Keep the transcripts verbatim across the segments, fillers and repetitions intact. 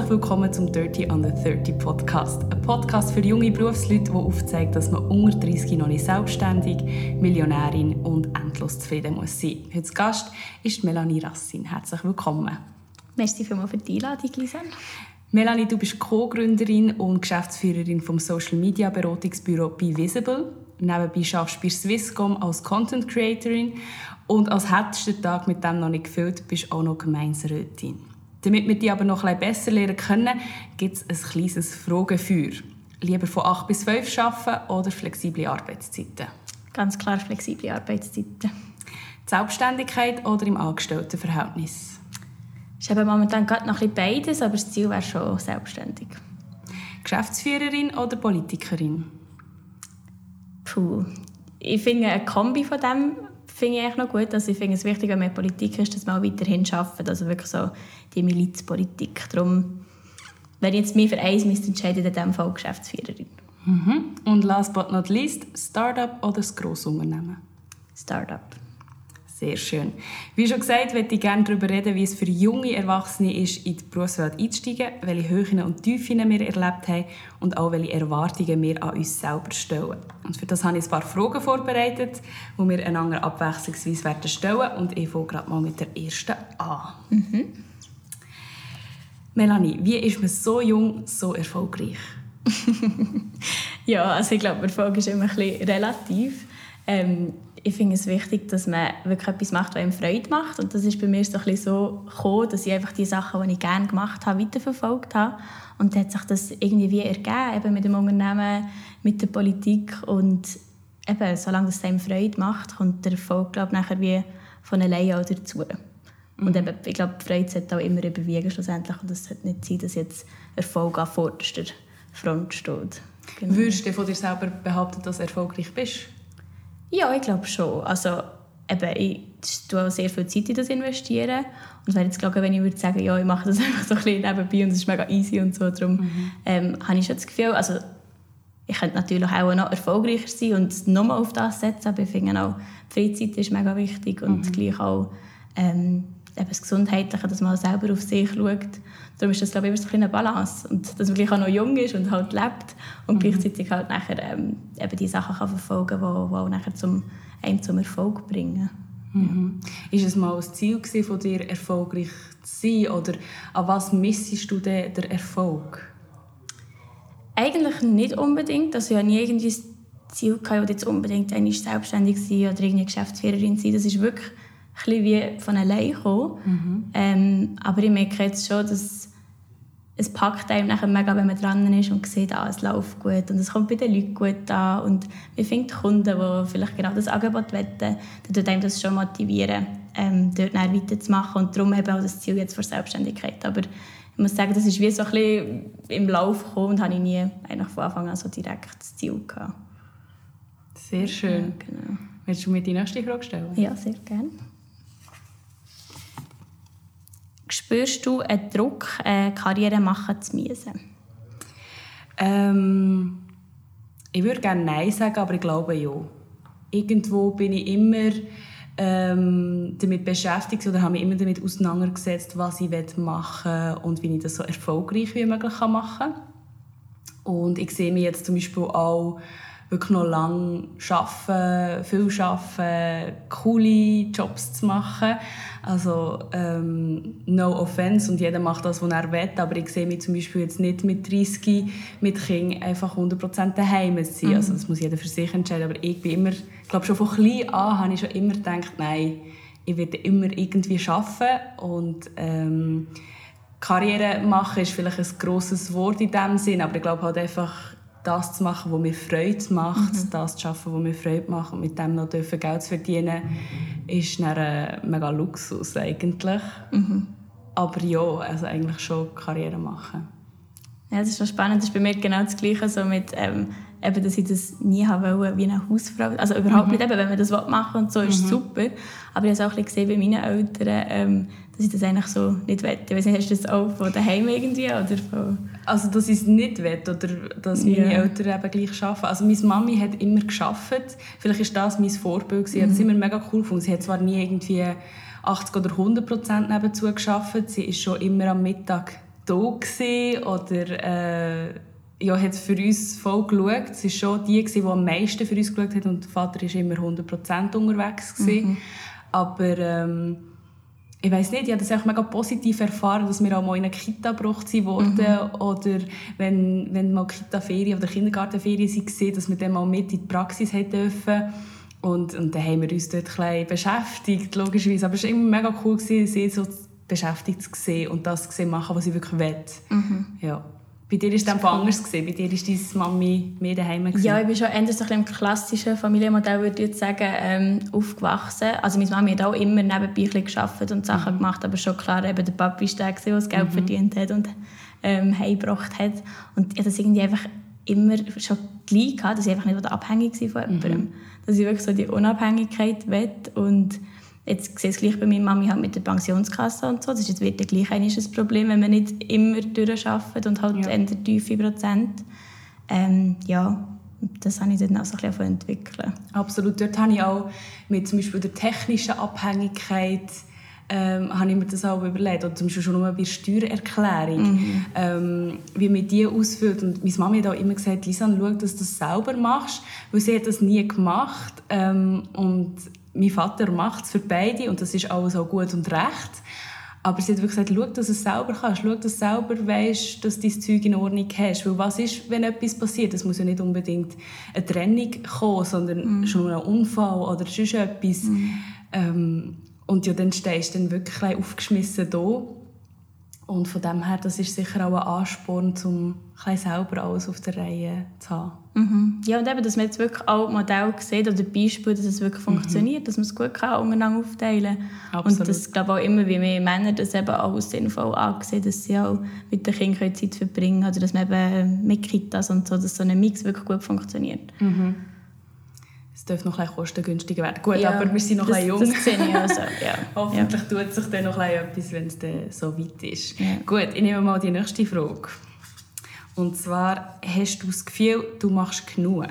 Herzlich willkommen zum Dirty Under dreißig Podcast. Ein Podcast für junge Berufsleute, der aufzeigt, dass man unter dreißig noch nicht selbstständig, Millionärin und endlos zufrieden muss sein. Heute Gast ist Melanie Rassin. Herzlich willkommen. Merci vielmals für die Einladung, Lisa. Melanie, du bist Co-Gründerin und Geschäftsführerin vom Social Media Beratungsbüro Be Visible. Nebenbei arbeitest du bei Swisscom als Content Creatorin und als hättest du den Tag mit dem noch nicht gefüllt, bist du auch noch Gemeinderätin. Damit wir dich aber noch ein bisschen besser lernen können, gibt es ein kleines Fragefeuer. Lieber von acht bis fünf arbeiten oder flexible Arbeitszeiten? Ganz klar flexible Arbeitszeiten. Die Selbstständigkeit oder im Angestelltenverhältnis? Ich habe momentan gerade noch ein bisschen beides, aber das Ziel wäre schon selbstständig. Geschäftsführerin oder Politikerin? Puh. Ich finde eine Kombi von dem finde ich eigentlich noch gut. Also ich finde es wichtig, wenn man in Politik ist, dass man auch weiterhin arbeitet. Also wirklich so die Milizpolitik. Darum, wenn ich jetzt mich für eins müsste entscheiden, in diesem Fall Geschäftsführerin. Mhm. Und last but not least, Start-up oder das Grossunternehmen? Start-up. Sehr schön. Wie schon gesagt, möchte ich gerne darüber reden, wie es für junge Erwachsene ist, in die Berufswelt einzusteigen, welche Höhen und Tiefen wir erlebt haben und auch welche Erwartungen wir an uns selber stellen. Und für das habe ich ein paar Fragen vorbereitet, die wir einander abwechslungsweise werden stellen. Und ich fange gerade mal mit der ersten an. Mhm. Melanie, wie ist man so jung, so erfolgreich? Ja, also ich glaube, Erfolg ist immer ein bisschen relativ. Ähm, ich finde es wichtig, dass man wirklich etwas macht, was einem Freude macht. Und das ist bei mir so ein bisschen so gekommen, dass ich einfach die Sachen, die ich gerne gemacht habe, weiterverfolgt habe. Und dann hat sich das irgendwie ergeben, eben mit dem Unternehmen, mit der Politik. Und eben, solange es einem Freude macht, kommt der Erfolg, glaube ich, nachher wie von alleine auch dazu. Mhm. Und eben, ich glaube, die Freude sollte auch immer überwiegen schlussendlich. Und es sollte nicht sein, dass jetzt Erfolg an vorderster Front steht. Genau. Würdest du von dir selber behaupten, dass du erfolgreich bist? Ja, ich glaube schon. Also, eben, ich tue auch sehr viel Zeit in das investieren. Und es wäre jetzt gelogen, wenn ich würde sagen, ja, ich mache das einfach so ein bisschen nebenbei und es ist mega easy und so. Darum mhm. ähm, habe ich schon das Gefühl, also ich könnte natürlich auch noch erfolgreicher sein und nochmal auf das setzen, aber ich finde auch, die Freizeit ist mega wichtig und mhm. gleich auch ähm, eben das Gesundheitliche, dass man selber auf sich schaut. Darum ist das, glaube ich, immer so eine Balance. Und dass man gleich auch noch jung ist und halt lebt und mhm. gleichzeitig halt nachher ähm, eben die Sachen kann verfolgen kann, die auch nachher zum, einem zum Erfolg bringen. Mhm. Ja. Ist es mal ein Ziel gewesen, von dir, erfolgreich zu sein? Oder an was missest du denn den Erfolg? Eigentlich nicht unbedingt. Also ich hatte nie irgendwie das Ziel gehabt, jetzt unbedingt einmal selbstständig sein oder irgendeine Geschäftsführerin sein. Das ist wirklich ein bisschen wie von allein gekommen. Mhm. Ähm, aber ich merke jetzt schon, dass es packt einem nachher mega, wenn man dran ist und sieht, ah, es läuft gut und es kommt bei den Leuten gut an und man findet Kunden, die vielleicht genau das Angebot wollen, dann tut einem das schon motivieren, ähm, dort weiterzumachen und darum eben auch das Ziel jetzt für Selbstständigkeit. Aber ich muss sagen, das ist wie so ein bisschen im Lauf gekommen und habe ich nie eigentlich von Anfang an so direkt das Ziel gehabt. Sehr schön. Ja, genau. Willst du mir die nächste Frage stellen? Ja, sehr gerne. Spürst du einen Druck, eine Karriere machen zu müssen? Ähm, ich würde gerne Nein sagen, aber ich glaube ja. Irgendwo bin ich immer ähm, damit beschäftigt oder habe mich immer damit auseinandergesetzt, was ich machen will und wie ich das so erfolgreich wie möglich machen kann. Und ich sehe mich jetzt zum Beispiel auch wirklich noch lange arbeiten, viel arbeiten, coole Jobs zu machen. Also ähm, no offense und jeder macht das, was er will, aber ich sehe mich zum Beispiel jetzt nicht mit dreißig mit Kindern einfach hundert Prozent daheim zu sein. Mhm. Also das muss jeder für sich entscheiden, aber ich bin immer, ich glaube schon von klein an habe ich schon immer gedacht, nein, ich werde immer irgendwie arbeiten und ähm, Karriere machen ist vielleicht ein grosses Wort in diesem Sinn, aber ich glaube halt einfach das zu machen, was mir Freude macht, mhm. das zu arbeiten, was mir Freude macht und mit dem noch Geld zu verdienen, ist ein mega Luxus eigentlich. Mhm. Aber ja, also eigentlich schon Karriere machen. Ja, das ist schon spannend. Das ist bei mir genau das Gleiche, so mit, ähm, eben, dass ich das nie haben wollte, wie eine Hausfrau. Also überhaupt mhm. nicht, eben, wenn man das machen will und so, ist es mhm. super. Aber ich habe es auch gesehen bei meinen Eltern, ähm, dass ich das eigentlich so nicht will. Ich weiss nicht, hast du das auch von daheim irgendwie? Oder von also, dass ich es nicht will oder dass meine yeah. Eltern eben gleich arbeiten. Also, meine Mami hat immer gearbeitet. Vielleicht war das mein Vorbild. Sie mhm. hat es immer mega cool gefunden. Sie hat zwar nie irgendwie achtzig oder hundert Prozent nebenzu gearbeitet. Sie ist schon immer am Mittag da gewesen, oder äh, ja, hat für uns voll geschaut. Es war schon die, die am meisten für uns geschaut hat, und der Vater war immer hundert Prozent unterwegs gewesen. Mhm. Aber ähm, ich weiss nicht, ich habe das auch mega positiv erfahren, dass wir auch mal in eine Kita gebracht wurden. Mhm. Oder wenn, wenn mal Kita-Ferien oder Kindergartenferien waren, dass wir dann mal mit in die Praxis dürfen. Und, und dann haben wir uns dort ein bisschen beschäftigt, logischerweise. Aber es war immer mega cool, sie so beschäftigt zu sehen und das zu machen, was sie wirklich will. Mhm. Ja. Bei dir war es dann cool. Anders. Bei dir war deine Mami mehr daheim. Ja, ich bin schon eher so im klassischen Familienmodell, würde ich jetzt sagen, ähm, aufgewachsen. Also meine Mami hat auch immer nebenbei gearbeitet und Sachen mhm. gemacht, aber schon klar, eben der Papi war der, der das Geld mhm. verdient hat und ähm, heimgebracht hat. Und ich hatte das irgendwie einfach immer schon gleich gehabt, dass ich einfach nicht abhängig war von jemandem. Mhm. Dass ich wirklich so die Unabhängigkeit will. Und jetzt sehe ich es gleich bei meiner Mami halt mit der Pensionskasse und so. Das ist jetzt wieder gleich ein Problem, wenn man nicht immer durcharbeitet und halt ja. eher tiefe Prozent. Ähm, ja, das habe ich dann auch so ein bisschen entwickeln. Absolut. Dort habe ich auch mit zum Beispiel der technischen Abhängigkeit ähm, habe ich mir das auch überlegt. Oder zum Beispiel schon nur bei der Steuererklärung, mhm. ähm, wie man die ausfüllt. Und meine Mami hat auch immer gesagt, Lisanne, schau, dass du das selber machst, weil sie hat das nie gemacht. Ähm, und mein Vater macht es für beide und das ist alles auch gut und recht. Aber sie hat wirklich gesagt, schau, dass du es selber kannst. Schau, dass du selber weisst, dass du dein Zeug in Ordnung hast. Weil was ist, wenn etwas passiert? Es muss ja nicht unbedingt eine Trennung kommen, sondern mm. schon ein Unfall oder sonst etwas. Mm. Ähm, und ja, dann stehst du dann wirklich aufgeschmissen da. Und von dem her, das ist sicher auch ein Ansporn, um selber alles auf der Reihe zu haben. Mhm. Ja, und eben, dass man jetzt wirklich auch Modelle sieht oder Beispiele, dass es wirklich mhm. funktioniert, dass man es gut kann, untereinander aufteilen kann. Absolut. Und das glaube ich auch immer, wie mehr Männer das eben auch sinnvoll angesehen, dass sie auch mit den Kindern Zeit verbringen können, oder dass man eben mit Kitas und so, dass so ein Mix wirklich gut funktioniert. Mhm. Es dürfte noch ein bisschen kostengünstiger werden. Gut, ja, aber wir sind noch das, ein bisschen jung. Das sehe ich also, ja. Hoffentlich ja. tut sich dann noch etwas, wenn es dann so weit ist. Ja. Gut, ich nehme mal die nächste Frage. Und zwar, hast du das Gefühl, du machst genug?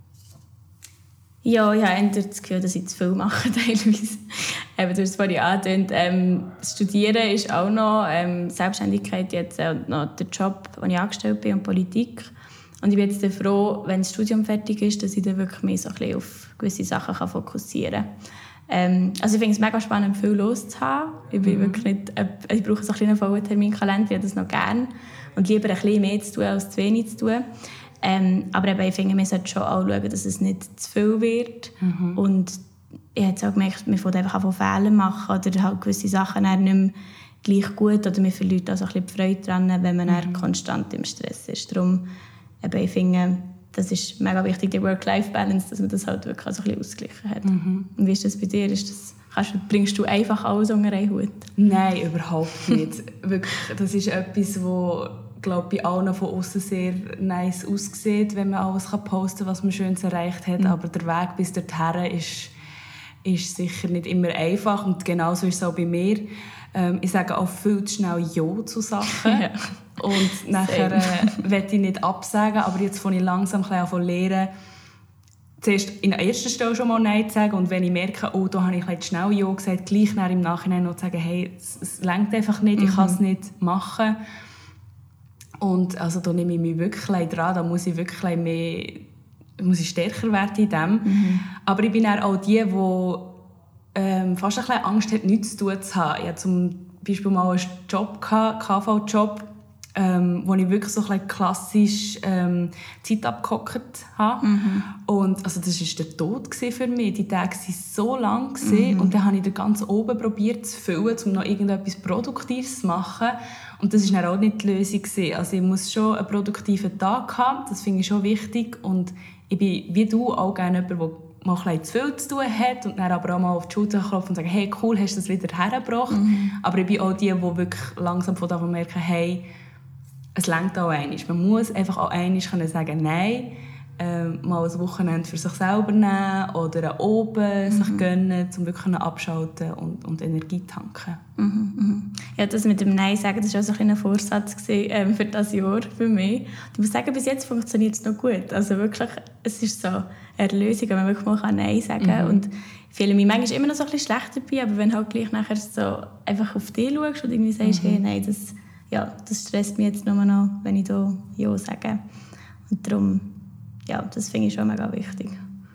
Ja, ich habe das Gefühl, dass ich zu viel mache, teilweise. Eben, du hast es vorhin angetönt. Ähm, das Studieren ist auch noch, ähm, Selbstständigkeit jetzt äh, noch der Job, wo ich angestellt bin, und Politik. Und ich bin jetzt froh, wenn das Studium fertig ist, dass ich dann wirklich mehr so ein bisschen auf gewisse Sachen kann fokussieren kann. Ähm, also ich finde es mega spannend, viel los zu haben. Ich, bin mhm. wirklich nicht, äh, ich brauche so einen vollen Terminkalender, ich habe das noch gerne. Und lieber ein bisschen mehr zu tun, als zu wenig zu tun. Ähm, aber eben, ich finde, wir sollten schon auch schauen, dass es nicht zu viel wird. Mhm. Und ich habe jetzt auch gemerkt, wir fangen einfach an Fehler machen oder halt gewisse Sachen nicht mehr gleich gut, oder wir verlieren auch so ein bisschen die Freude daran, wenn man mhm. konstant im Stress ist. Darum, eben, ich finde, das ist mega wichtig, die Work-Life-Balance, dass man das halt wirklich so ein bisschen ausgeglichen hat. Mhm. Und wie ist das bei dir? Ist das, kannst, bringst du einfach alles unter einen Hut? Nein, überhaupt nicht. Wirklich, das ist etwas, wo, glaube ich, bei allen von außen sehr nice aussieht, wenn man alles posten kann, was man Schönes erreicht hat. Mhm. Aber der Weg bis dorthin ist, ist sicher nicht immer einfach. Und genauso ist es auch bei mir. Ähm, ich sage auch viel zu schnell Ja zu Sachen. Ja. Und nachher äh, will ich nicht absagen, aber jetzt fange ich langsam ein bisschen an zu lernen, zuerst in der ersten Stelle schon mal Nein zu sagen, und wenn ich merke, oh, da habe ich ein schnell Ja gesagt, gleich im Nachhinein noch zu sagen, hey, es, es reicht einfach nicht, ich mhm. kann es nicht machen. Und also da nehme ich mich wirklich dran, da muss ich wirklich mehr, muss ich stärker werden in dem. Mhm. Aber ich bin auch die, die ähm, fast ein bisschen Angst hat, nichts zu tun zu haben. Ich hatte zum Beispiel mal einen Job, K V-Job, ähm, wo ich wirklich so ein bisschen klassisch ähm, Zeit abgehockt habe. Mhm. Und also das war der Tod für mich. Die Tage waren so lang. Mhm. Und dann habe ich den ganz oben probiert zu füllen, um noch irgendetwas Produktives zu machen. Und das war dann auch nicht die Lösung. Also ich muss schon einen produktiven Tag haben. Das finde ich schon wichtig. Und ich bin, wie du, auch gerne jemand, der mal ein bisschen zu viel zu tun hat und dann aber auch mal auf die Schulter klopfen und sagen, hey, cool, hast du das wieder hergebracht. Mhm. Aber ich bin auch die, die wirklich langsam von davon merken, hey, es reicht auch einmal. Man muss einfach auch einmal sagen, nein, ähm, mal ein Wochenende für sich selber nehmen oder einen oben mhm. sich gönnen, um wirklich abschalten und, und Energie tanken. Mhm, mhm. Ja, das mit dem Nein sagen, das war auch so ein Vorsatz gewesen, ähm, für das Jahr für mich. Ich muss sagen, bis jetzt funktioniert es noch gut. Also wirklich, es ist so eine Erlösung, wenn man wirklich mal Nein sagen kann. Mhm. Und ich fühle mich manchmal immer noch so ein bisschen schlecht dabei, aber wenn du halt gleich nachher so einfach auf dich schaust und irgendwie sagst, mhm. hey, nein, das ja, das stresst mich jetzt nur noch, wenn ich da Ja sage. Und darum, ja, das finde ich schon mega wichtig.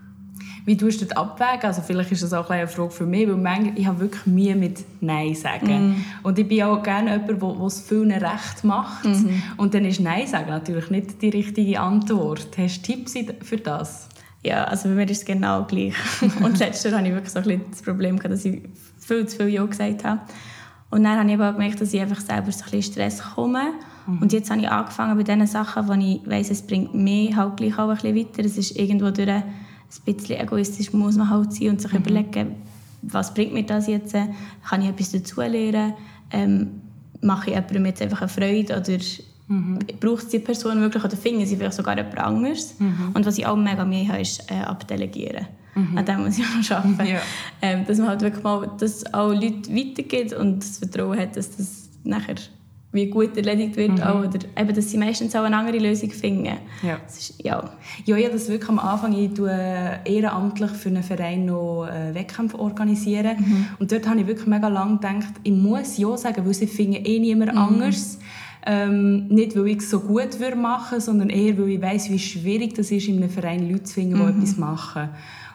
Wie tust du das abwägen? Also vielleicht ist das auch eine Frage für mich, weil manchmal, ich habe wirklich Mühe mit Nein sagen. Mm. Und ich bin auch gerne jemand, der es vielen recht macht. Mm-hmm. Und dann ist Nein sagen natürlich nicht die richtige Antwort. Hast du Tipps für das? Ja, also bei mir ist es genau gleich. Und letztes Jahr hatte ich wirklich so ein bisschen das Problem, dass ich viel zu viel Ja gesagt habe. Und dann habe ich aber auch gemerkt, dass ich einfach selber so ein bisschen Stress komme. Mm. Und jetzt habe ich angefangen bei den Sachen, wo ich weiss, es bringt mich halt gleich auch ein bisschen weiter. Es ist irgendwo durch ein bisschen egoistisch muss man halt sein und sich mhm. überlegen, was bringt mir das jetzt? Kann ich etwas dazulernen? Ähm, mache ich jemandem jetzt einfach eine Freude? Oder mhm. braucht es die Person wirklich? Oder finden sie vielleicht sogar jemand anderes? Mhm. Und was ich auch mega Mühe habe, ist äh, abdelegieren. Mhm. An dem muss ich auch noch arbeiten. Ja. Ähm, dass man halt wirklich mal das auch Leute weitergibt und das Vertrauen hat, dass das nachher wie gut erledigt wird, mhm. auch, oder eben, dass sie meistens auch eine andere Lösung finden. Ja. Das ist, ja. Ja, ja, das wirklich am Anfang, ich tue ehrenamtlich für einen Verein noch Wettkämpfe organisieren. Mhm. Und dort habe ich wirklich mega lange gedacht, ich muss Ja sagen, weil sie finden eh niemand mhm. anders. Ähm, nicht, weil ich es so gut machen würde, sondern eher, weil ich weiss, wie schwierig das ist, in einem Verein Leute zu finden, die mhm. etwas machen.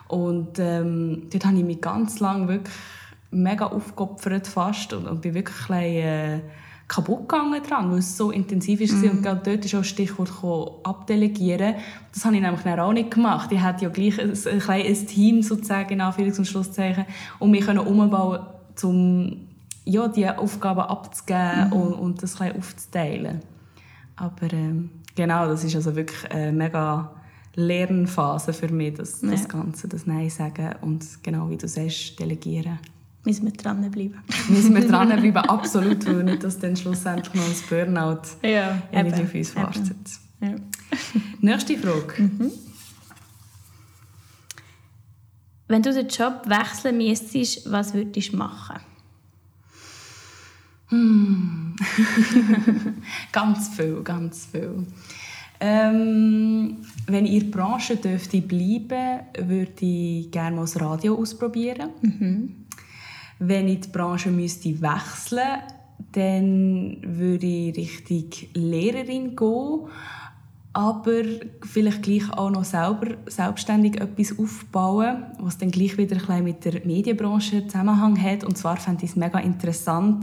Und ähm, dort habe ich mich ganz lange wirklich mega aufgeopfert fast und, und bin wirklich ein bisschen, äh, kaputt gegangen dran, weil es so intensiv war. Mm. Und gerade dort ist auch das Stichwort abdelegieren. Das habe ich nämlich auch nicht gemacht. Ich hatte ja gleich ein, ein, ein Team, sozusagen, in Anführungs- und Schlusszeichen, um mich umzubauen, um ja, die Aufgaben abzugeben mm. und, und das ein aufzuteilen. Aber ähm, genau, das ist also wirklich eine mega Lernphase für mich, das, ja. das Ganze, das Nein sagen und genau, wie du sagst, delegieren. Müssen wir dranbleiben. Müssen wir dranbleiben, absolut, weil nicht, dass dann schlussendlich noch ein Burnout ja, irgendwie auf uns wartet. Ja. Nächste Frage. Mhm. Wenn du den Job wechseln müsstest, was würdest du machen? Hm. ganz viel, ganz viel. Ähm, wenn ich in der Branche dürfte bleiben, würde ich gerne mal das Radio ausprobieren. Mhm. Wenn ich die Branche müsste wechseln, dann würde ich Richtung Lehrerin gehen, aber vielleicht gleich auch noch selber selbstständig etwas aufbauen, was dann gleich wieder ein bisschen mit der Medienbranche Zusammenhang hat. Und zwar fände ich es mega interessant,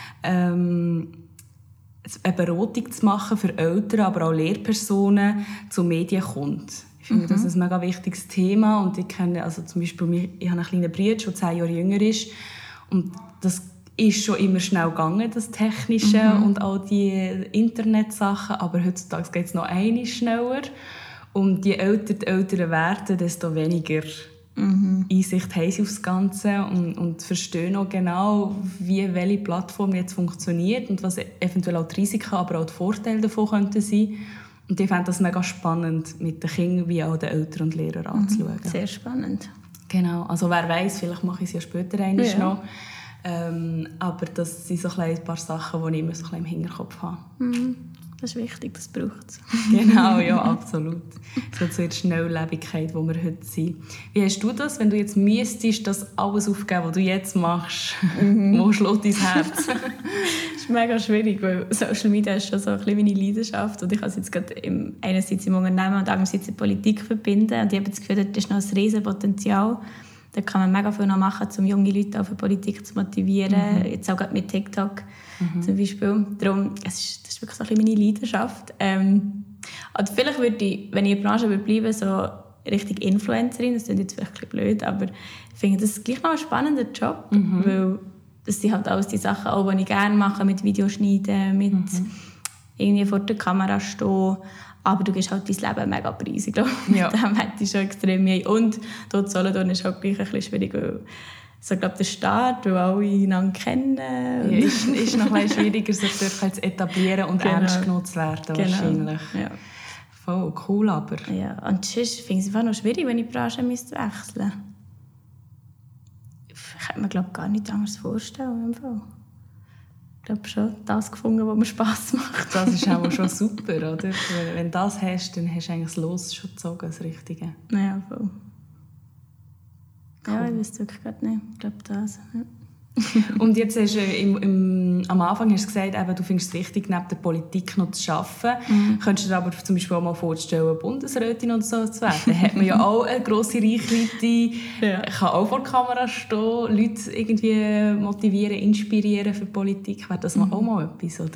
ähm, eine Beratung zu machen für Eltern, aber auch Lehrpersonen zu Medienkunden. Ich finde, mhm. das ist ein mega wichtiges Thema. Und ich kenne, also zum Beispiel, ich habe einen kleinen Bruder, der zehn Jahre jünger ist. Und das ist schon immer schnell gegangen, das Technische mhm. und all die Internetsachen. Aber heutzutage geht es noch einmal schneller. Und je älter die Eltern werden, desto weniger mhm. Einsicht haben sie auf das Ganze und, und verstehen auch genau, wie welche Plattform jetzt funktioniert und was eventuell auch die Risiken, aber auch die Vorteile davon könnten sein. Und ich fände das mega spannend, mit den Kindern wie auch den Eltern und Lehrern anzuschauen. Sehr spannend. Genau, also wer weiss, vielleicht mache ich es ja später einmal ja. noch. Ähm, aber das sind so ein paar Sachen, die ich immer so ein im Hinterkopf habe. Mhm. Das ist wichtig, das braucht es. Genau, ja, absolut. So zur Schnelllebigkeit, wo wir heute sind. Wie hast du das, wenn du jetzt müsstest, das alles aufgeben, was du jetzt machst? Mhm. Wo schlägt dein Herz? Das ist mega schwierig, weil Social Media ist schon so ein bisschen meine Leidenschaft. Und ich kann es jetzt gerade im, einerseits im Unternehmen und andererseits in der Politik verbinden. Und ich habe das Gefühl, das ist noch ein riesen Potenzial. Da kann man mega viel noch machen, um junge Leute auch für Politik zu motivieren. Mhm. Jetzt auch gerade mit TikTok mhm. zum Beispiel. Darum, es ist, das ist wirklich so ein bisschen meine Leidenschaft. Ähm, und vielleicht würde ich, wenn ich in der Branche bleiben würde, so richtig Influencerin, das klingt jetzt vielleicht ein bisschen blöd, aber ich finde das gleich noch ein spannender Job, mhm. weil das sind halt alles die Sachen, auch, die ich gerne mache, mit Videoschneiden, mit mhm. irgendwie vor der Kamera stehen. Aber du gehst halt dein Leben mega preis. Ich glaube, ja. mit dem hätte ich schon extrem mehr. Und dort Solothurn ist halt gleich ein bisschen schwierig, weil so, glaub, der Start, weil alle einander kennen. Ja, ist, ist noch ein bisschen schwieriger, sich dort zu etablieren und genau. ernst genommen zu werden, genau. wahrscheinlich. Ja. Voll cool, aber... Ja, und sonst finde ich es einfach noch schwierig, wenn ich die Branche müsste wechseln müsste. Ich hätte mir, glaube ich, gar nichts anderes vorstellen. Ich habe schon das gefunden, was mir Spass macht. Das ist auch schon super, oder? Wenn du das hast, dann hast du eigentlich das Los schon gezogen, das Richtige. Ja, voll. Cool. Ja, ich wüsste wirklich gerade nicht. Ich glaube, das. Ja. Und jetzt hast du im, im, am Anfang hast du gesagt, eben, du findest es wichtig, neben der Politik noch zu arbeiten. Mhm. Könntest du dir aber zum Beispiel auch mal vorstellen, Bundesrätin oder so zu werden? Da hat man ja auch eine grosse Reichweite, ja. Kann auch vor der Kamera stehen, Leute irgendwie motivieren, inspirieren für Politik. Wäre das mhm. auch mal etwas, oder?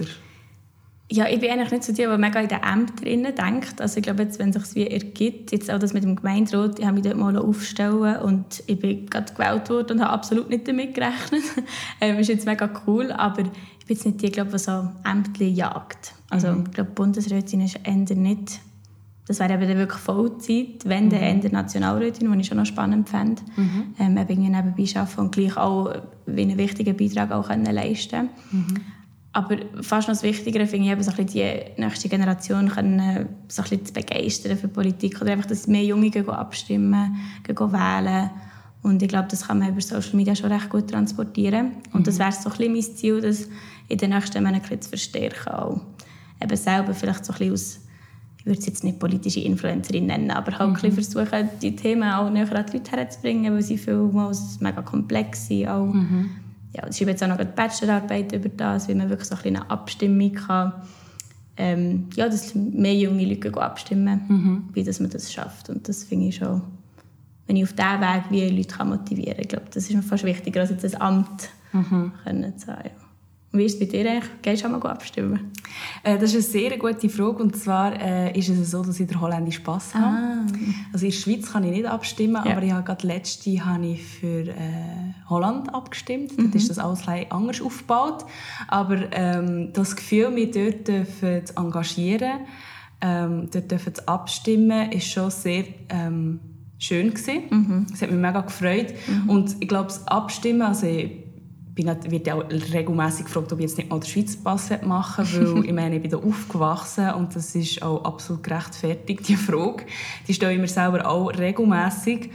Ja, ich bin eigentlich nicht so die, die mega in den Ämtern denkt. Also ich glaube, jetzt, wenn es sich wie ergibt, jetzt auch das mit dem Gemeinderat, ich habe mich dort mal aufstellen und ich bin gerade gewählt worden und habe absolut nicht damit gerechnet. ähm, ist jetzt mega cool, aber ich bin jetzt nicht die, glaube, die so Ämter jagt. Also mhm. ich glaube, Bundesrätin ist eher nicht, das wäre eben wirklich Vollzeit, wenn mhm. dann eher Nationalrätin, was ich schon noch spannend fände. Mhm. Ähm, eben nebenbei arbeiten und gleich auch wie einen wichtigen Beitrag auch leisten können. Mhm. Aber fast noch das Wichtigere finde ich eben, so ein bisschen die nächste Generation können, so ein bisschen zu begeistern für Politik. Oder einfach, dass mehr Junge gehen abstimmen, gehen wählen. Und ich glaube, das kann man über Social Media schon recht gut transportieren. Und mhm. das wäre so ein bisschen mein Ziel, das in den nächsten Monaten zu verstärken. Auch eben selber vielleicht so ein bisschen aus, ich würde es jetzt nicht politische Influencerin nennen, aber halt mhm. ein bisschen versuchen, die Themen auch näher an die Leute herzubringen, weil sie vielmals mega komplex sind. Auch. Mhm. Ja, ich schreibe jetzt auch noch eine Bachelorarbeit über das, wie man wirklich so ein bisschen eine Abstimmung kann. Ähm, ja, dass mehr junge Leute abstimmen, mhm. wie dass man das schafft. Und das finde ich schon, wenn ich auf diesem Weg wie Leute lieutenant kann, ich glaube, das ist mir fast wichtiger, als jetzt ein Amt mhm. können zu haben. Ja. Und wie ist es bei dir eigentlich? Gehst du auch mal abstimmen? Äh, das ist eine sehr gute Frage. Und zwar äh, ist es so, dass ich den holländischen Pass habe. Ah. Also in der Schweiz kann ich nicht abstimmen, ja. aber ich habe gerade letzte habe ich für äh, Holland abgestimmt. Mhm. Dort ist das alles ein anders aufgebaut. Aber ähm, das Gefühl, mich dort dürfen zu engagieren, ähm, dort dürfen zu abstimmen, ist schon sehr ähm, schön gewesen. Mhm. Es hat mich mega gefreut. Mhm. Und ich glaube, das Abstimmen, also ich bin wird auch regelmässig gefragt, ob ich jetzt nicht mal den Schweizer Pass machen will, weil ich meine, ich bin da aufgewachsen und das ist auch absolut gerechtfertigt, die Frage. Die stelle ich mir selber auch regelmässig.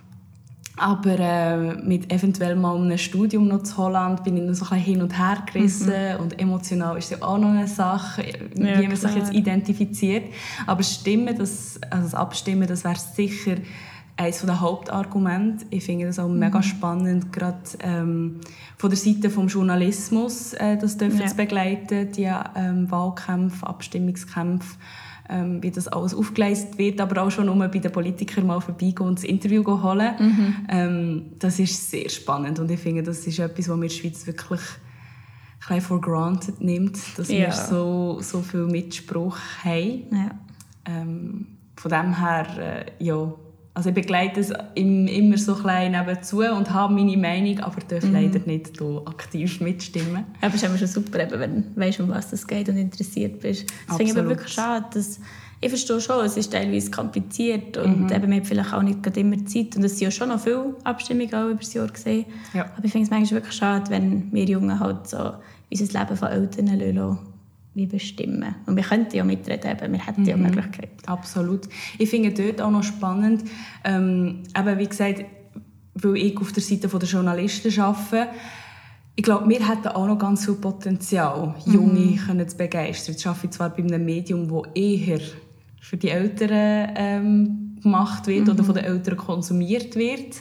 Aber äh, mit eventuell mal einem Studium noch zu Holland bin ich noch so ein bisschen hin und her gerissen mhm. und emotional ist ja auch noch eine Sache, wie ja, man sich jetzt identifiziert. Aber Stimmen, das, also das Abstimmen, das wäre sicher eines der Hauptargumente. Ich finde das auch mhm. mega spannend, gerade ähm, von der Seite des Journalismus äh, das dürfen ja. zu begleiten, die ähm, Wahlkämpfe, Abstimmungskämpfe, ähm, wie das alles aufgeleistet wird, aber auch schon, um bei den Politikern mal vorbeigehen und das Interview holen. Mhm. Ähm, das ist sehr spannend und ich finde, das ist etwas, was wir in der Schweiz wirklich ein bisschen for granted nimmt, dass ja. wir so, so viel Mitspruch haben. Ja. Ähm, von dem her, äh, ja, also ich begleite es immer so klein nebenzu und habe meine Meinung, aber darf mhm. leider nicht aktiv mitstimmen. Aber es ist immer schon super, wenn du weißt, um was es geht und interessiert bist. Das finde ich aber wirklich schade. Dass ich verstehe schon, es ist teilweise kompliziert und mhm. eben, man hat vielleicht auch nicht immer Zeit. Und es sind ja schon noch viele Abstimmungen auch über das Jahr gesehen. Ja. Aber ich finde es manchmal wirklich schade, wenn wir Jungen halt so unser Leben von Eltern lassen. Wie bestimmen. Und wir könnten ja mitreden, eben. Wir hätten mhm. ja Möglichkeit. Absolut. Ich finde dort auch noch spannend, ähm, eben wie gesagt, weil ich auf der Seite der Journalisten arbeite, ich glaube, wir hätten auch noch ganz viel Potenzial, Junge mhm. können zu begeistern. Jetzt arbeite ich zwar bei einem Medium, das eher für die Eltern ähm, gemacht wird mhm. oder von den Eltern konsumiert wird.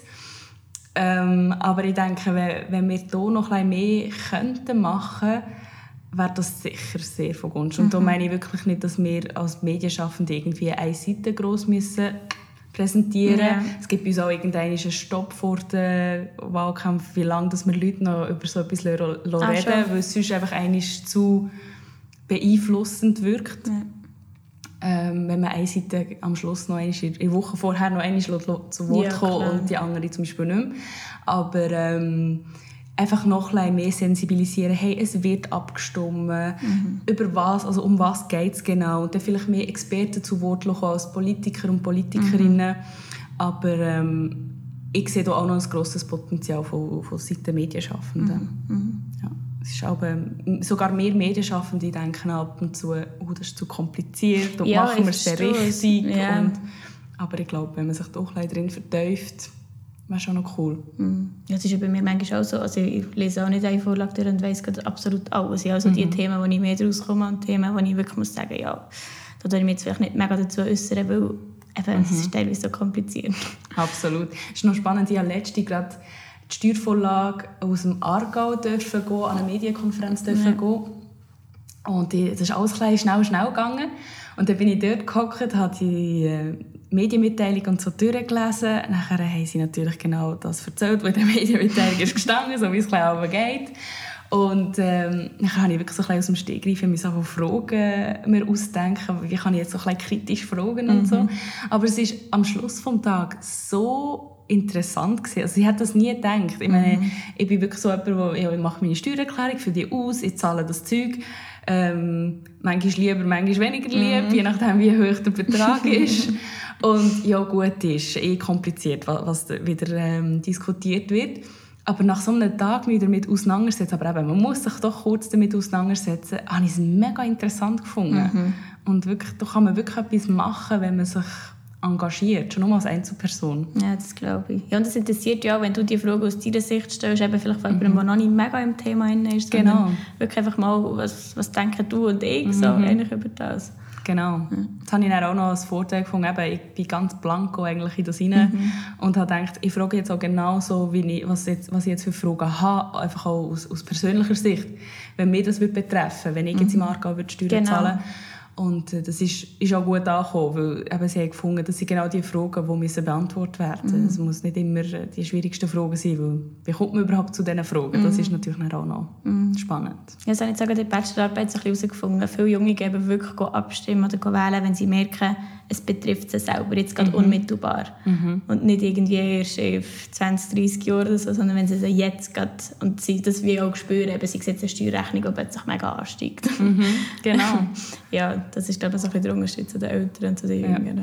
Ähm, aber ich denke, wenn, wenn wir hier noch ein bisschen mehr könnten machen, wäre das sicher sehr von Gunst. Und mhm. da meine ich wirklich nicht, dass wir als Medienschaffende irgendwie eine Seite gross müssen präsentieren müssen. Ja. Es gibt bei uns auch irgendeinen Stopp vor den Wahlkämpfen, wie lange dass wir Leute noch über so etwas reden lassen, ah, weil es sonst einfach zu beeinflussend wirkt. Ja. Ähm, wenn man eine Seite am Schluss noch einmal, in der Woche vorher noch einmal zu Wort ja, kommt und die andere zum Beispiel nicht mehr. Aber ähm, einfach noch ein mehr sensibilisieren, hey, es wird abgestimmt, mhm. über was, also um was geht es genau. Und dann vielleicht mehr Experten zu Wort kommen als Politiker und Politikerinnen. Mhm. Aber ähm, ich sehe da auch noch ein grosses Potenzial von, von Seiten der Medienschaffenden. Mhm. Ja, es ist aber, sogar mehr Medienschaffende denken ab und zu, oh, das ist zu kompliziert und ja, machen wir es sehr richtig. Ja. Und, aber ich glaube, wenn man sich doch drin vertieft, wäre schon noch cool. Mm. Ja, das ist bei mir manchmal auch so. Also ich lese auch nicht eine Vorlage durch und weiss absolut alles. Ja, also mhm. die Themen, wo ich mehr daraus komme und Themen, wo ich wirklich muss sagen, ja, da würde ich mich jetzt vielleicht nicht mega dazu äußern, weil eben, mhm. es ist teilweise so kompliziert. Absolut. Es ist noch spannend, ich habe letzte, gerade die Steuervorlage aus dem Aargau dürfen gehen, an eine Medienkonferenz dürfen ja. gehen. Und die, das ist alles ein schnell, schnell gegangen. Und dann bin ich dort gehockt, habe die äh, Medienmitteilung und so durchgelesen. Nachher haben sie natürlich genau das erzählt, was in der Medienmitteilung ist gestanden, so wie es auch geht. Und ähm, dann habe ich wirklich so ein bisschen aus dem Stegreif mir so Fragen mir ausdenken, wie kann ich jetzt so ein bisschen kritisch fragen und mhm. so. Aber es ist am Schluss des Tages so interessant gewesen. Also ich hätte das nie gedacht. Ich meine, mhm. ich bin wirklich so jemand, der, ja, ich mache meine Steuererklärung für die aus, ich zahle das Zeug. Ähm, manchmal lieber, manchmal weniger lieb, mhm. je nachdem, wie hoch der Betrag ist. Und ja, gut ist, eh kompliziert, was wieder ähm, diskutiert wird. Aber nach so einem Tag mich damit auseinandersetzen, aber eben, man muss sich doch kurz damit auseinandersetzen, habe ich es mega interessant gefunden. Mhm. Und wirklich, da kann man wirklich etwas machen, wenn man sich engagiert, schon nur als Einzelperson. Ja, das glaube ich. Ja, und das interessiert ja auch, wenn du die Frage aus deiner Sicht stellst, eben vielleicht von jemandem, der noch nicht mega im Thema ist, genau. wirklich einfach mal, was, was denken du und ich so mhm. eigentlich über das. Genau. Ja. Das habe ich dann auch noch als Vorteil gefunden. Eben, ich bin ganz blanko eigentlich in das rein mhm. und habe gedacht, ich frage jetzt auch genau so, wie ich, was, jetzt, was ich jetzt für Fragen habe, einfach auch aus, aus persönlicher Sicht. Wenn mich das betreffen würde, wenn ich jetzt mhm. im Aargau Steuern genau. zahlen. Und äh, das ist, ist auch gut angekommen, weil eben, sie haben gefunden, das sind genau die Fragen, die müssen beantwortet werden. Mhm. Es muss nicht immer die schwierigsten Fragen sein, weil wie kommt man überhaupt zu diesen Fragen? Mhm. Das ist natürlich auch noch mhm. spannend. Ja, das habe ich sagen, die Bachelorarbeit hat herausgefunden, viele Junge geben wirklich abstimmen oder wählen, wenn sie merken, es betrifft sie selber, jetzt gerade mhm. unmittelbar. Mhm. Und nicht irgendwie erst in zwanzig, dreissig Jahren oder so, sondern wenn sie es jetzt gerade, und sie das wie auch spüren, eben, sie sehen eine Steuerrechnung, die plötzlich mega ansteigt. Mhm. Genau. Ja, das ist, glaube ich, so ein bisschen der Unterschied zu den Eltern und zu den Jüngeren.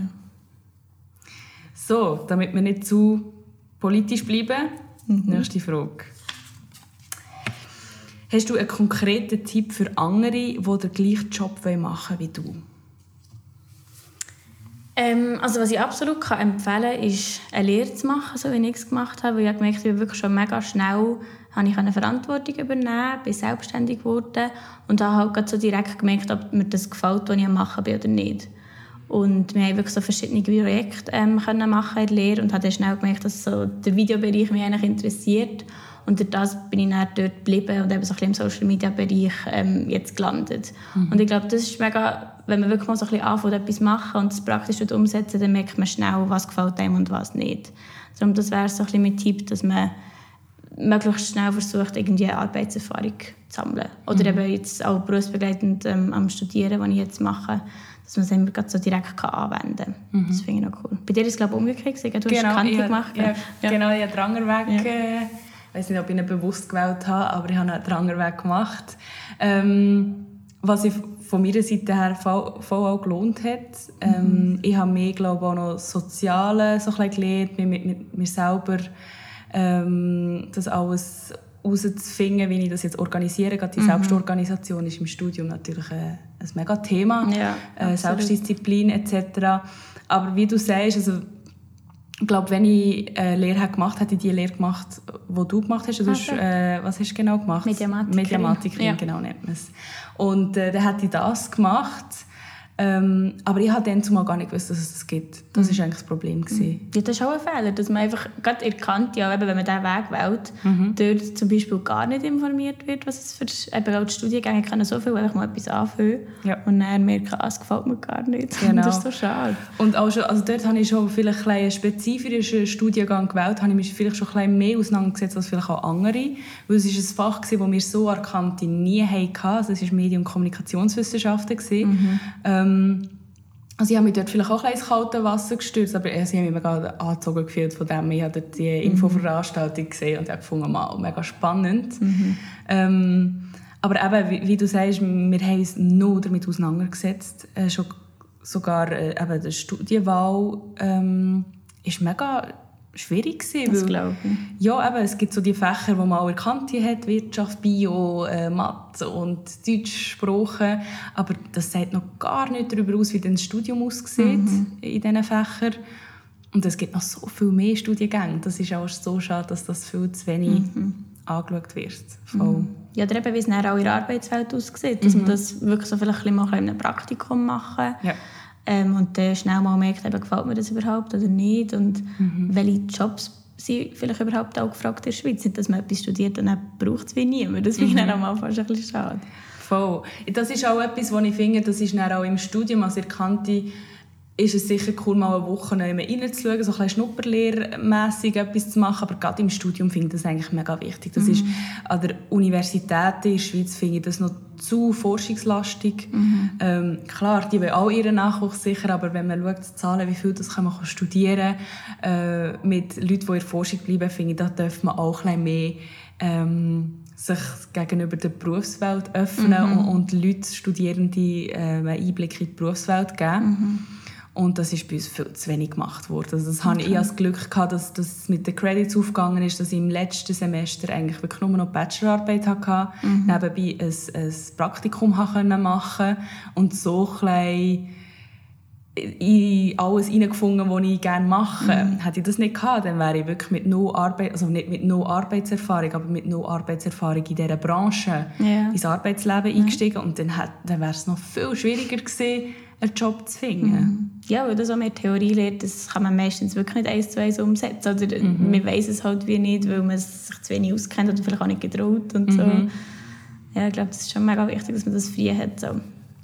Ja. So, damit wir nicht zu politisch bleiben, mhm. nächste Frage. Hast du einen konkreten Tipp für andere, die den gleichen Job machen wollen wie du? Ähm, also was ich absolut kann empfehlen kann, ist, eine Lehre zu machen, so wie ich es gemacht habe. Weil ich habe gemerkt, ich bin wirklich schon mega schnell habe ich eine Verantwortung übernehmen, bin selbstständig geworden und habe halt so direkt gemerkt, ob mir das gefällt, was ich mache bin oder nicht. Und wir haben wirklich so verschiedene Projekte ähm, können machen in der Lehre und habe dann schnell gemerkt, dass so der Videobereich mich eigentlich interessiert. Und durch das bin ich dann dort geblieben und eben so ein bisschen im Social-Media-Bereich ähm, jetzt gelandet. Mhm. Und ich glaube, das ist mega, wenn man wirklich mal so ein bisschen anfängt, etwas machen und es praktisch umsetzen, dann merkt man schnell, was gefällt einem und was nicht. Darum, das wäre so ein bisschen mein Tipp, dass man möglichst schnell versucht, irgendwie eine Arbeitserfahrung zu sammeln. Oder mhm. eben jetzt auch berufsbegleitend ähm, am Studieren, was ich jetzt mache, dass man es immer so direkt anwenden kann. Mhm. Das finde ich noch cool. Bei dir ist es, glaube ich, umgekehrt. Du genau, hast Kante gemacht. Ja, ja. Genau, ich habe den Drangerweg, ja. äh, ich weiß nicht, ob ich ihn bewusst gewählt habe, aber ich habe einen Drangerweg gemacht. Ähm, was ich von meiner Seite her voll, voll auch gelohnt hat. Ähm, mhm. Ich habe mir, glaube ich, auch noch Soziale so ein bisschen gelernt, mit, mit, mit mir selber ähm, das alles herauszufinden, wie ich das jetzt organisiere. Gerade die mhm. Selbstorganisation ist im Studium natürlich ein, ein mega Thema. Ja, äh, Selbstdisziplin et cetera. Aber wie du sagst, also, ich glaube, wenn ich eine Lehre gemacht hätte, hätte ich die Lehre gemacht, die du gemacht hast. Also, okay. äh, was hast du genau gemacht? Mediamatikerin. Mediamatikerin, ja. Genau nennt man es. Und äh, dann hätte ich das gemacht. Ähm, aber ich habe dann zumal gar nicht gewusst, dass es das gibt. Das war mhm. eigentlich das Problem. Mhm. Ja, das ist auch ein Fehler, dass man einfach gerade erkannt, ja, wenn man diesen Weg wählt, mhm. dort zum Beispiel gar nicht informiert wird, was es für eben auch die Studiengänge können so viel einfach mal etwas anfangen ja. und dann merken, ah, es gefällt mir gar nicht. Genau. Das ist so schade. Und auch schon, also dort habe ich schon vielleicht einen spezifischen Studiengang gewählt, habe ich mich vielleicht schon ein bisschen mehr auseinandergesetzt als vielleicht auch andere, weil es ist ein Fach war, das wir so erkannt nie hatten. Also es war Medien- und Kommunikationswissenschaften. Mhm. Ähm, Also ich habe mich dort vielleicht auch ein ins kalte Wasser gestürzt, aber ich habe mich mega angezogen gefühlt von dem. Ich habe dort die Infoveranstaltung gesehen und habe gefunden, mal, mega spannend. Mhm. Ähm, aber eben, wie, wie du sagst, wir haben uns nur damit auseinandergesetzt. Äh, schon, sogar äh, eben die Studienwahl ähm, ist mega schwierig gewesen. Das glaube ich. Ja, eben, es gibt so die Fächer, die man auch erkannt hat, Wirtschaft, Bio, äh, Mathe und Deutschsprache. Aber das sagt noch gar nicht darüber aus, wie das Studium aussieht mhm. in diesen Fächern. Und es gibt noch so viel mehr Studiengänge. Das ist auch so schade, dass das viel zu wenig mhm. angeschaut wird. Voll. Mhm. Ja, oder eben, wie es dann auch in der Arbeitswelt aussieht. Dass mhm. man das wirklich so vielleicht mal in einem Praktikum machen kann. Ja. Ähm, und dann schnell mal merkt, eben, gefällt mir das überhaupt oder nicht und mhm. welche Jobs sind vielleicht überhaupt auch gefragt in der Schweiz. Nicht, dass man etwas studiert und dann braucht es wie niemand. Das finde ich dann am Anfang ein bisschen schade. Voll. Das ist auch etwas, was ich finde, das ist dann auch im Studium, also in der Kante, ist es sicher cool, mal eine Woche reinzuschauen, so ein bisschen schnupperlehrmässig etwas zu machen, aber gerade im Studium finde ich das eigentlich mega wichtig. Das mhm. ist an der Universität in der Schweiz finde ich das noch zu forschungslastig. Mhm. Ähm, klar, die wollen auch ihren Nachwuchs sicher, aber wenn man schaut, die Zahlen, wie viel das kann man studieren kann, äh, mit Leuten, die in der Forschung bleiben, finde ich, da darf man auch ein bisschen mehr ähm, sich gegenüber der Berufswelt öffnen mhm. und, und Leute, Studierende, äh, einen Einblick in die Berufswelt geben. Mhm. Und das ist bei uns viel zu wenig gemacht worden. Also das okay. hatte ich das Glück gehabt, dass das mit den Credits aufgegangen ist, dass ich im letzten Semester eigentlich wirklich nur noch Bachelorarbeit hatte, mhm. nebenbei ein, ein Praktikum machen konnte und so ein in alles hineingefunden, was ich gerne mache. Mhm. Hätte ich das nicht gehabt, dann wäre ich wirklich mit null Arbeit, also nicht mit null Arbeitserfahrung, aber mit null Arbeitserfahrung in dieser Branche yeah. ins Arbeitsleben mhm. eingestiegen und dann, dann wäre es noch viel schwieriger gewesen, einen Job zu finden. Mhm. Ja, weil das auch mehr Theorie lehrt, das kann man meistens wirklich nicht eins zu eins umsetzen. Oder mhm. man weiss es halt wie nicht, weil man sich zu wenig auskennt oder vielleicht auch nicht getraut und so. Mhm. Ja, ich glaube, das ist schon mega wichtig, dass man das früh hat. So.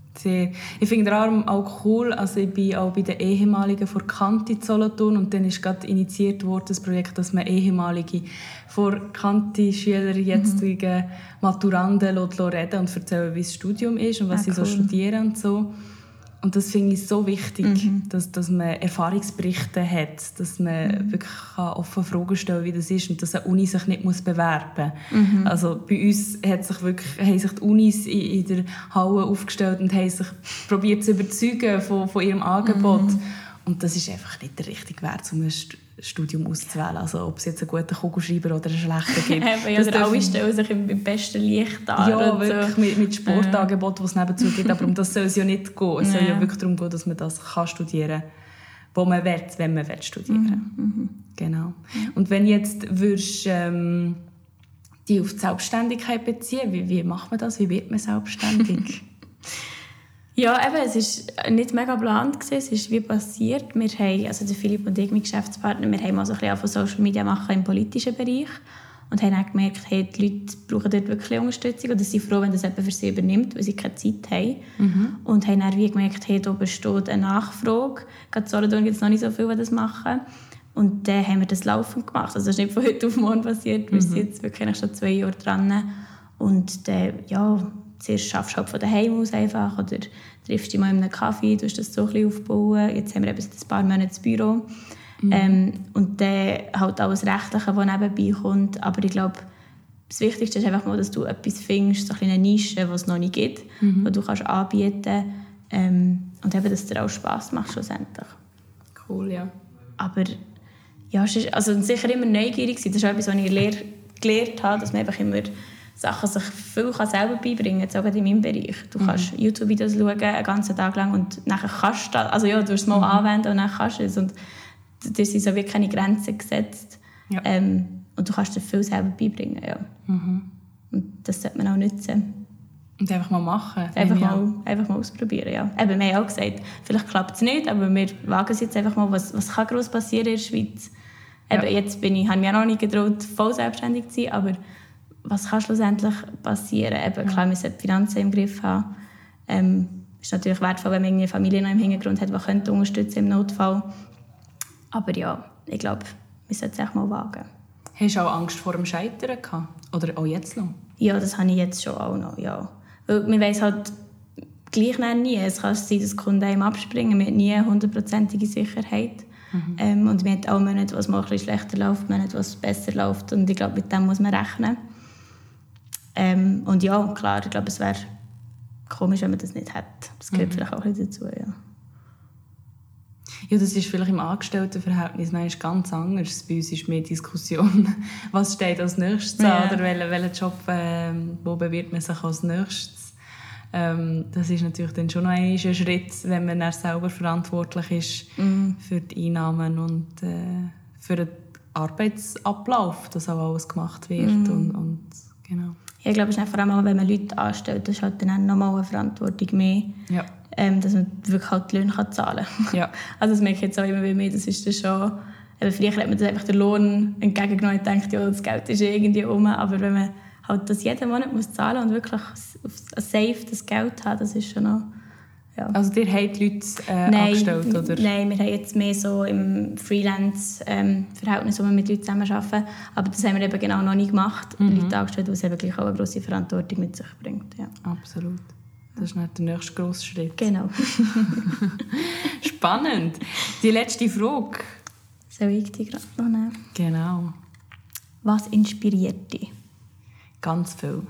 Ich finde darum auch cool, also ich bin auch bei den ehemaligen von Kante Solothurn und dann ist gerade initiiert worden das Projekt, dass man ehemalige von Kante-Schüler, jetzigen mhm. Maturanden reden und erzählen, wie das Studium ist und was ah, sie cool. so studieren und so. Und das finde ich so wichtig, mhm. dass, dass man Erfahrungsberichte hat, dass man mhm. wirklich offen Fragen stellen kann, wie das ist und dass eine Uni sich nicht muss bewerben muss. Mhm. Also bei uns hat sich wirklich, haben sich die Unis in, in der Halle aufgestellt und haben sich probiert zu überzeugen von, von ihrem Angebot. Mhm. Und das ist einfach nicht der richtige Wert, um ein Studium auszuwählen. Also ob es jetzt einen guten Kugelschreiber oder einen schlechten gibt. ja, oder alle stellen sich im besten Licht dar. Ja, wirklich, so. mit, mit Sportangeboten, die es nebenzu gibt. Aber um das soll es ja nicht gehen. Es soll ja, ja wirklich darum gehen, dass man das kann studieren kann, wo man will, wenn man will studieren will. Mhm. Genau. Und wenn jetzt würdest, ähm, die auf die Selbstständigkeit beziehen, wie, wie macht man das? Wie wird man selbstständig? Ja, eben, es war nicht mega geplant, es ist wie passiert. Wir haben, also der Philipp und ich, mein Geschäftspartner, wir haben mal so ein bisschen von Social Media machen im politischen Bereich und haben dann gemerkt, hey, die Leute brauchen dort wirklich Unterstützung und sie sind froh, wenn das jemand für sie übernimmt, weil sie keine Zeit haben. Mhm. Und haben dann wie gemerkt, hey, da besteht eine Nachfrage. Gerade in Solothurn gibt es noch nicht so viele, die das machen. Und dann haben wir das laufend gemacht. Also das ist nicht von heute auf morgen passiert, wir mhm. sind jetzt wirklich schon zwei Jahre dran. Und dann, ja... Zuerst schaffst du halt von daheim aus einfach oder triffst dich mal in einem Kaffee, du hast das so ein bisschen aufbauen. Jetzt haben wir eben seit ein paar Monaten das Büro. Mhm. Ähm, und dann halt alles Rechtliche, das nebenbei kommt. Aber ich glaube, das Wichtigste ist einfach mal, dass du etwas findest, so eine Nische, die es noch nicht gibt, mhm. die du kannst anbieten kannst. Ähm, und eben, dass es dir auch Spass macht schlussendlich. Cool, ja. Aber ja, es ist, also sicher immer neugierig sein. Das ist auch etwas, was ich lehr, gelernt habe, dass man einfach immer Sachen sich viel kann selber beibringen kann, sogar in meinem Bereich. Du mhm. kannst YouTube-Videos schauen, einen ganzen Tag lang und nachher kannst du das, also ja, du musst es mal mhm. anwenden und dann kannst du es. Und da sind so wirklich keine Grenzen gesetzt. Ja. Ähm, und du kannst dir viel selber beibringen, ja. Mhm. Und das sollte man auch nutzen. Und einfach mal machen. Einfach mal, einfach mal ausprobieren, ja. Eben, wir haben auch gesagt, vielleicht klappt es nicht, aber wir wagen es jetzt einfach mal, was, was kann gross passieren in der Schweiz. Eben, ja. Jetzt bin ich, habe ich mir auch noch nicht getraut, voll selbstständig zu sein, aber was kann schlussendlich passieren? Eben, klar, wir sollten die Finanzen im Griff haben. Ähm, ist natürlich wertvoll, wenn man eine Familie noch im Hintergrund hat, die könnte unterstützen im Notfall. Aber ja, ich glaube, wir sollten es auch mal wagen. Hast du auch Angst vor dem Scheitern gehabt? Oder auch jetzt noch? Ja, das habe ich jetzt schon auch noch, ja. Weil man weiss halt gleich nie. Es kann sein, dass Kunden einem abspringen. Man hat nie eine hundertprozentige Sicherheit. Mhm. Ähm, und man hat auch Monate, was mal ein bisschen schlechter läuft, Monate, was besser läuft. Und ich glaube, mit dem muss man rechnen. Ähm, und ja, klar, ich glaube, es wäre komisch, wenn man das nicht hätte. Das gehört mhm. vielleicht auch ein bisschen dazu, ja. Ja, das ist vielleicht im Angestelltenverhältnis ganz anders. Bei uns ist mehr Diskussion, was steht als nächstes ja. an oder welchen, welchen Job, äh, wo bewirbt man sich als nächstes. Ähm, das ist natürlich dann schon noch ein Schritt, wenn man dann selber verantwortlich ist mhm. für die Einnahmen und äh, für den Arbeitsablauf, dass auch alles gemacht wird. Mhm. Und, und, genau. Ja, ich glaube, es ist vor allem auch, wenn man Leute anstellt, das ist halt dann nochmal eine Verantwortung mehr, ja. ähm, dass man wirklich halt die Löhne zahlen kann. Ja. Also das merke ich jetzt auch immer mehr, das ist dann schon eben, vielleicht hat man das einfach den Lohn entgegengenommen und denkt, ja, das Geld ist irgendwie um. Aber wenn man halt das jeden Monat muss zahlen und wirklich auf safe das Geld hat, das ist schon noch... Ja. Also ihr habt die Leute äh, nein, angestellt, oder? Nein, wir haben jetzt mehr so im Freelance-Verhältnis, ähm, wo wir mit Leuten zusammenarbeiten. Aber das haben wir eben genau noch nicht gemacht. Mhm. Leute angestellt, weil es eben gleich auch eine grosse Verantwortung mit sich bringt. Ja. Absolut. Das ist nicht der nächste grosse Schritt. Genau. Spannend. Die letzte Frage. Soll ich die gerade noch nehmen? Genau. Was inspiriert dich? Ganz viel.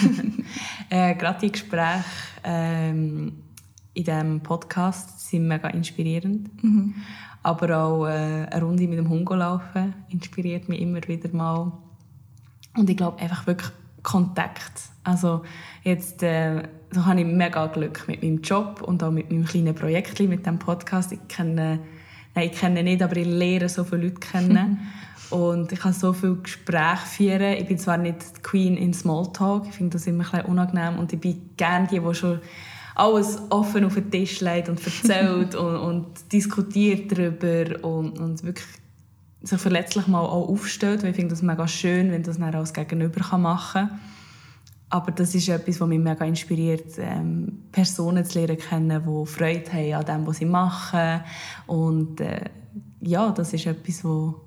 äh, gerade die Gespräche ähm, in diesem Podcast sind mega inspirierend. Mhm. Aber auch äh, eine Runde mit dem Hund laufen inspiriert mich immer wieder mal. Und ich glaube einfach wirklich Kontakt. Also jetzt äh, so habe ich mega Glück mit meinem Job und auch mit meinem kleinen Projekt, mit diesem Podcast. Ich kenne, nein, ich kenne nicht, aber ich lerne so viele Leute kennen. Und ich kann so viele Gespräche führen. Ich bin zwar nicht die Queen in Smalltalk, ich finde das immer ein bisschen unangenehm. Und ich bin gerne die, die schon alles offen auf den Tisch legt und erzählt und, und diskutiert darüber und, und wirklich sich verletzlich mal auch aufstellt. Weil ich finde das mega schön, wenn das dann als Gegenüber machen kann. Aber das ist etwas, was mich mega inspiriert, ähm, Personen zu lernen kennen, die Freude haben an dem, was sie machen. Und äh, ja, das ist etwas, wo,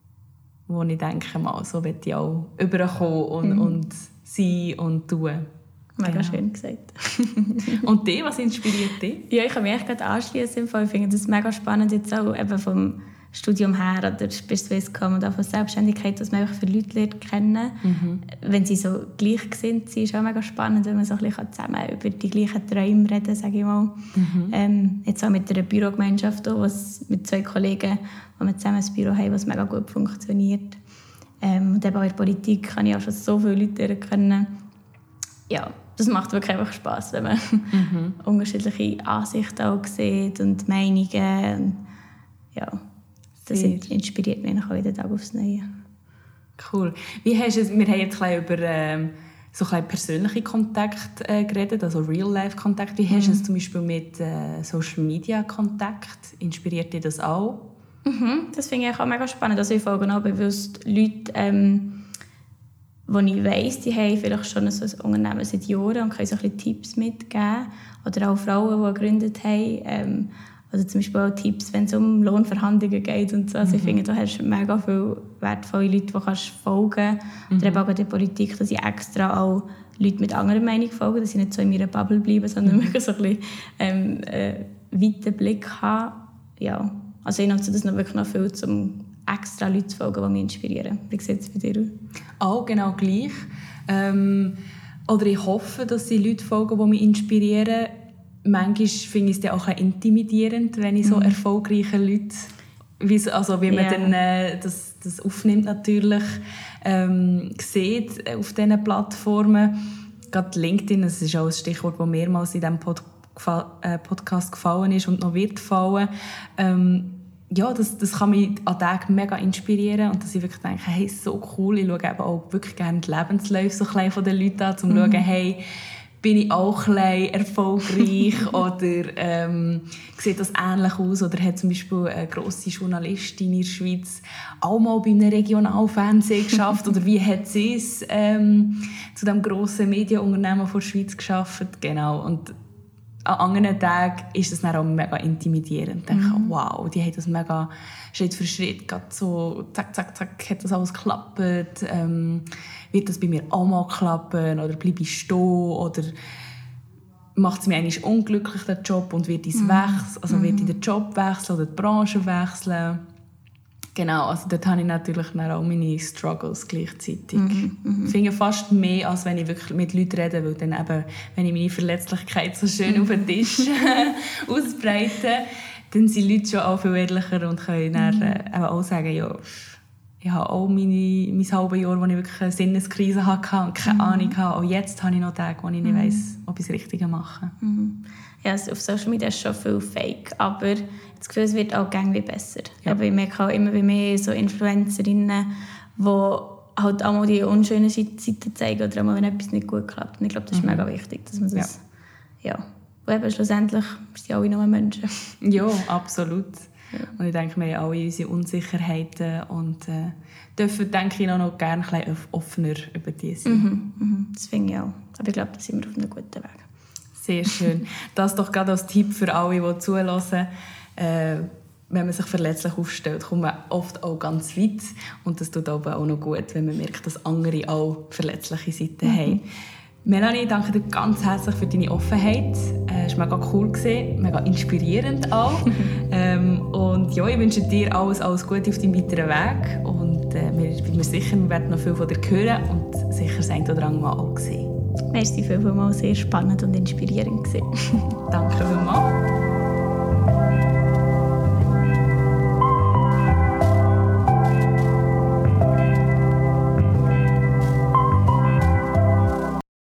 wo ich denke, mal, so will ich auch überkommen und, mhm. und sein und tun. Mega genau. Schön gesagt. Und dich, was inspiriert dich? Ja, ich kann mich echt gerade anschließen. Ich finde das mega spannend, jetzt auch eben vom Studium her oder bis Swisscom und auch von Selbstständigkeit, dass man einfach viele Leute lernt kennen. Mhm. Wenn sie so gleich sind, ist auch mega spannend, wenn man so ein bisschen zusammen über die gleichen Träume reden kann, sage ich mal. Mhm. Ähm, jetzt auch mit einer Bürogemeinschaft, was mit zwei Kollegen, wo wir zusammen ein Büro haben, was mega gut funktioniert. Ähm, und eben auch in der Politik kann ich auch schon so viele Leute lernen kennen. Ja, das macht wirklich einfach Spass, wenn man mhm. unterschiedliche Ansichten auch sieht und Meinungen. Ja, das Sehr. inspiriert mich auch jeden Tag aufs Neue. Cool. Wie hast du, wir haben jetzt ein über ähm, so ein persönliche Kontakt äh, geredet, also Real-Life-Kontakt. Wie hast du mhm. es zum Beispiel mit äh, Social-Media-Kontakt? Inspiriert dich das auch? Mhm, das finde ich auch mega spannend. Also ich folge auch bewusst Leute, ähm, wo ich weiss, die haben vielleicht schon so ein Unternehmen seit Jahren und können so ein bisschen Tipps mitgeben. Oder auch Frauen, die gegründet haben. Ähm, oder zum Beispiel auch Tipps, wenn es um Lohnverhandlungen geht und so. Also mhm. ich finde, da hast du mega viele wertvolle Leute, die kannst folgen kannst. Mhm. Oder eben auch bei der Politik, dass ich extra auch Leute mit anderer Meinung folge, dass ich nicht so in meiner Bubble bleibe, sondern mhm. wirklich so ein bisschen ähm, äh, weiten Blick habe. Ja. Also ich nutze das noch wirklich noch viel, um extra Leute zu folgen, die mich inspirieren. Wie sieht es bei dir aus? Auch genau gleich. Ähm, oder ich hoffe, dass die Leute folgen, die mich inspirieren. Manchmal finde ich es auch ein intimidierend, wenn ich so mhm. erfolgreiche Leute, wie, also wie man yeah. dann, äh, das, das aufnimmt natürlich, ähm, sieht auf diesen Plattformen. Gerade LinkedIn, das ist auch ein Stichwort, das mehrmals in diesem Pod- äh, Podcast gefallen ist und noch wird fallen. Ähm, ja, das, das kann mich an Tagen mega inspirieren und dass ich wirklich denke, hey, so cool, ich schaue eben auch wirklich gerne die Lebensläufe so klein von den Leuten an, um zu mhm. schauen, hey, bin ich auch klein erfolgreich oder ähm, sieht das ähnlich aus oder hat zum Beispiel eine grosse Journalistin in der Schweiz auch mal bei einem Regionalfernsehen geschafft oder wie hat sie es ähm, zu diesem grossen Medienunternehmen der Schweiz geschafft, genau. Und an anderen Tagen ist das dann auch mega intimidierend. Ich denke, mhm. wow, die haben das mega Schritt für Schritt, gerade so zack, zack, zack, hat das alles geklappt. Ähm, wird das bei mir auch mal klappen? Oder bleibe ich stehen? Oder macht es mich eigentlich unglücklich, der Job, und wird ich mhm. wechseln? Also wird ich den Job wechseln oder die Branche wechseln? Genau, also dort habe ich natürlich auch meine Struggles gleichzeitig. Mhm, mh. Ich finde fast mehr, als wenn ich wirklich mit Leuten rede, weil dann eben, wenn ich meine Verletzlichkeit so schön auf den Tisch ausbreite, dann sind Leute schon auch viel ehrlicher und können dann, äh, auch sagen, ja, ich habe auch meine, mein halbes Jahr, wo ich wirklich eine Sinneskrise hatte und keine mhm. Ahnung hatte. Auch jetzt habe ich noch Tage, wo ich nicht mhm. weiss, ob ich das Richtige mache. Mhm. Ja, also auf Social Media ist schon viel Fake, aber das Gefühl, es wird auch irgendwie besser. Ja. Aber ich merke auch immer bei mir so Influencerinnen, die halt auch mal die unschönen Seiten zeigen oder auch mal, wenn etwas nicht gut klappt. Und ich glaube, das ist mhm. mega wichtig, dass man das... Ja. ja. Und eben schlussendlich sind ja alle nur Menschen. Ja, absolut. Und ich denke, wir haben alle unsere Unsicherheiten und äh, dürfen, denke ich, auch noch gerne ein bisschen offener über die sein. Mhm, mhm. Das finde ich auch. Aber ich glaube, da sind wir auf einem guten Weg. Sehr schön. Das doch gerade als Tipp für alle, die zuhören. Äh, wenn man sich verletzlich aufstellt, kommt man oft auch ganz weit. Und das tut aber auch noch gut, wenn man merkt, dass andere auch verletzliche Seiten mhm. haben. Melanie, ich danke dir ganz herzlich für deine Offenheit. Es war mega cool, mega inspirierend auch. ähm, und ja, ich wünsche dir alles, alles Gute auf deinem weiteren Weg. Und äh, ich bin mir sicher, wir werden noch viel von dir hören und sicher das eine oder andere Mal auch sehen. Merci vielmals, sehr spannend und inspirierend gewesen. Danke vielmals.